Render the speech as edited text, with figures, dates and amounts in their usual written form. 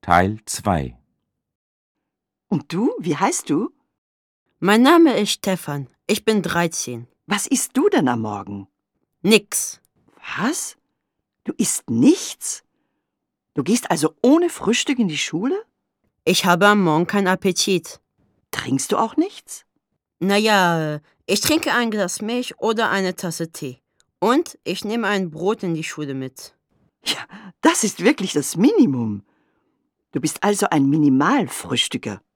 Teil 2. Und du, wie heißt du? Mein Name ist Stefan. Ich bin 13. Was isst du denn am Morgen? Nix. Was? Du isst nichts? Du gehst also ohne Frühstück in die Schule? Ich habe am Morgen keinen Appetit. Trinkst du auch nichts? Naja, ich trinke ein Glas Milch oder eine Tasse Tee. Und ich nehme ein Brot in die Schule mit. Ja, das ist wirklich das Minimum. Du bist also ein Minimalfrühstücker.